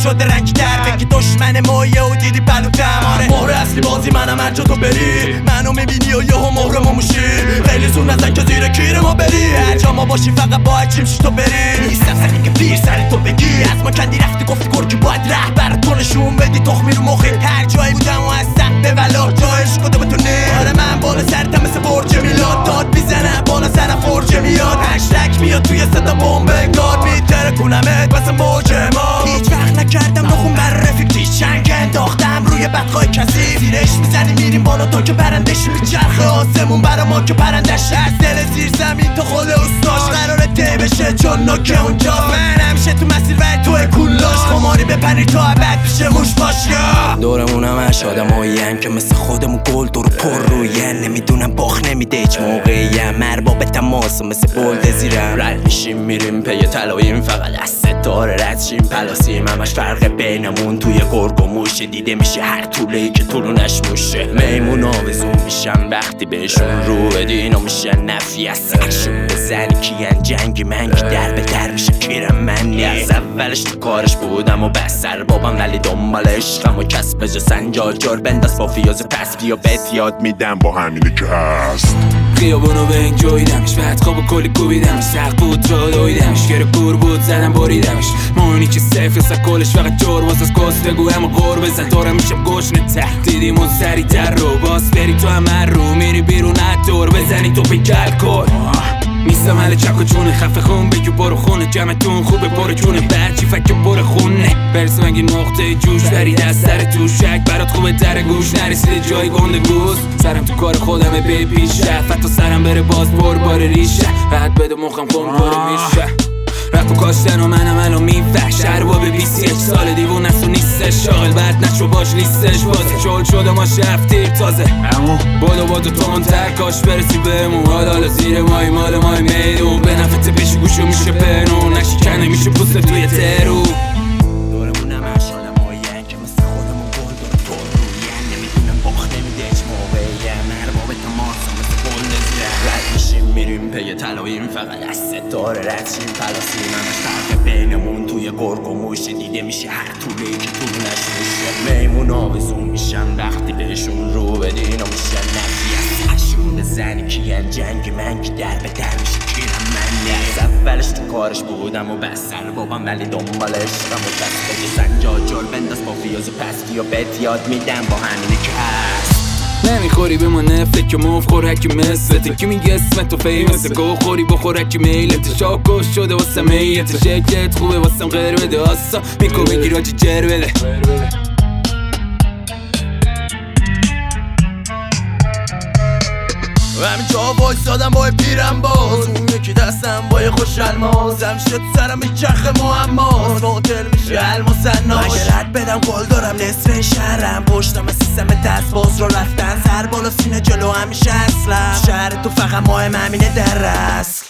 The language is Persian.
شده رنگ در بگی دشمن مایه و دیدی بلوتم. آره مهر اصلی بازی منم، هر جا تو بری منو میبینی و یهو مهر ما موشی. خیلی زون نزن که زیر کیر ما بری، هر جا ما باشی فقط باید چیم تو بری. نیستم سری که پیر سر تو بگی از ما کندی رفتی گفتی گرگی باید رهبر تو نشون بدی تخمی رو مخی. هر جایی بودم و از سخت ولا جایش کده بتونه. آره من بالا سرتم مثل برج میلاد، داد میزنم بالا سرم فرج میاد. هشتک میاد توی صدا بمب گاد میتره کنمت مثل موج ما. هیچ وقت نکردم نخون بر رفیق تیش چنگ انداختم روی بدخواه کسی. زیرش میزنی میریم بالا تا که برندش میچرخه آسمون برا ما که پرندش از دل زیر زمین تا خود استاش قراره ته بشه چون نوکه اونجا. من همیشه تو مسیر و توی کولاش خماری بپنی تا ابد پیشه موش باش. یا دورمونم هش آدماییم که مثل خودمون گل دور پر روین. نمیدونم باخ نمیده هیچ موقعیم، ارباب تماس مثل بلد زیرم. رد میشیم میریم پی طلاییم، فقط از ستاره رد شیم پلاسیم. همش فرق بینمون توی گرگ و موشه، دیده میشه هر طوله‌ای که طولونش موشه. میمون آویزون میشن وقتی بهشون رو بدی، اینا میشن نفی از سرشون بزنی. کیان جنگی من که در به در میشه کیرم منی. از اولش تو کارش بودم و بس سر بابم، ولی دنبال عشقم و کسب جا سنجاجار بنداز با فیاز پس بیا بهت یاد میدم با همینه که هست. خیابونو به این جویدمش، بعد خواب و کلی کوبیدمش. سق بود را دویدمش، گره کور بود زدم بریدمش. ماهونی که سیف سکلش فقط جور واس از گستگو همه غور بزن. دارم میشم گشنه تهدیدیمون سری در رو باز بری تو همه رو میری بیرون دور بزنی تو پیکل کن. نیستم حل چک و چونه خفه خون بگی برو خونه. جمعتون خوبه برو چونه بچی فکر برو خونه. برسه مگه نقطه جوش بری دست سر توشک برات خوبه در گوش نرسیده جای گنده گوز. سرم تو کار خودمه به پیشه فتا سرم بره باز بار ریشه. راحت بده مخم خون برو میشه رفت و کاشتن و منم الان میفش. ارباب 28 سال دیوون است و نیستش شاغل بعد نشو باش لیستش بازه. شغل شده ما شفتیر تازه بادو تو منتر کاش برسی بهمون. حالا زیر مای مال مای میدون به نفت پیش گوشو میشه پنون نشکنه میشه پوست توی ترو. دورمونم هش آدماییم که مثل خودمون گل دور پر روین. نمیدونم باخ نمیده هیچ موقعیم، ارباب تماس مثل بلد زیرم. رد میشیم میریم پی طلاییم، فقط از ستاره رد شیم پلاسیم. همش فرق بینمون توی گرگ و موشه، دیده میشه هر طوله‌ای که طولونش موشه. میمون آویزون میشن وقتی بهشون رو بدی، اینا میشن نفی از سرشون بزنی. کیان جنگی من که در به در میشه کیرم منی. از اولش تو کارش بودم و بس سر بابم، ولی دنبال عشقم و دست بگی سنجاجار بنداز با فیاز پس بیا بهت یاد میدم با همینه که هست. نمیخوری به ما نفته که موف خورکی مثلته. کی میگه اسمت و فیمسه گو خوری بخورکی میلت. شاکوش شده واسه میت شکلت خوبه واسم غیر بده آسا میکو بگیر آجی جر بده. و همین جا وایسادم با پیرم باز، اون یکی دستم با یه خوش المازم شد سرم میچرخه معماز. باطل میشه الماس ناش اگه رد بدم گل دارم نصف شهرم. پشتم سیستم دست باز رو رفتن سر بالا سینه جلو همیشه اصلا. شهر تو فقط ماه همینه در اصل.